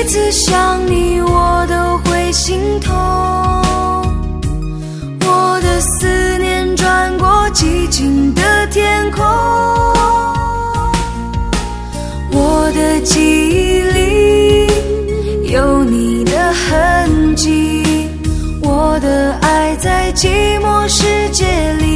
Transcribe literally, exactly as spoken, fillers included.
次想你我都会心痛，我的思念转过寂静的天空，我的记忆里有你的痕迹，我的爱在寂寞世界里